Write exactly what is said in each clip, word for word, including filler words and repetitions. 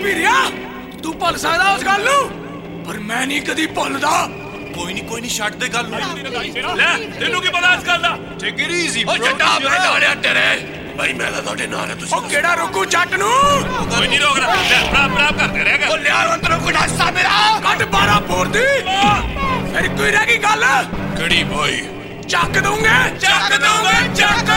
ਵੀਰਿਆ ਤੂੰ ਭੁੱਲ ਸਕਦਾ ਉਸ ਗੱਲ ਨੂੰ ਪਰ ਮੈਂ ਨਹੀਂ ਕਦੀ ਭੁੱਲਦਾ। ਕੋਈ ਨਹੀਂ ਕੋਈ ਨਹੀਂ ਛੱਡ ਦੇ ਗੱਲ ਨੂੰ। ਲੈ ਤੈਨੂੰ ਕੀ ਪਤਾ ਇਸ ਗੱਲ ਦਾ? ਟੇਕ ਇਟ ਈਜ਼ੀ ਓ ਜੱਟਾ ਮੈਂ ਜਾਣਿਆ ਤੇਰੇ ਬਈ ਮੈਂ ਤਾਂ ਤੁਹਾਡੇ ਨਾਲ ਆ ਤੁਸੀਂ ਉਹ ਕਿਹੜਾ ਰੁਕੂ ਜੱਟ ਨੂੰ ਕੋਈ ਨਹੀਂ ਰੋਕਦਾ। ਲੈ ਪ੍ਰਾਪ ਪ੍ਰਾਪ ਕਰਦੇ ਰਹੇਗਾ। ਓ ਲਿਆ ਅੰਦਰੋਂ ਕੋਈ ਡਾਸਾ ਮੇਰਾ ਕੱਢ ਬਾਰਾਂ ਪੋਰਦੀ ਮੇਰੀ ਕੋਈ ਰਹਿ ਗਈ ਗੱਲ ਕਿਹੜੀ ਭਾਈ? ਚੱਕ ਦੂੰਗੇ ਚੱਕ ਦੂੰਗੇ ਚੱਕ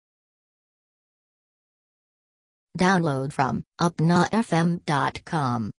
Download from upna f m dot com.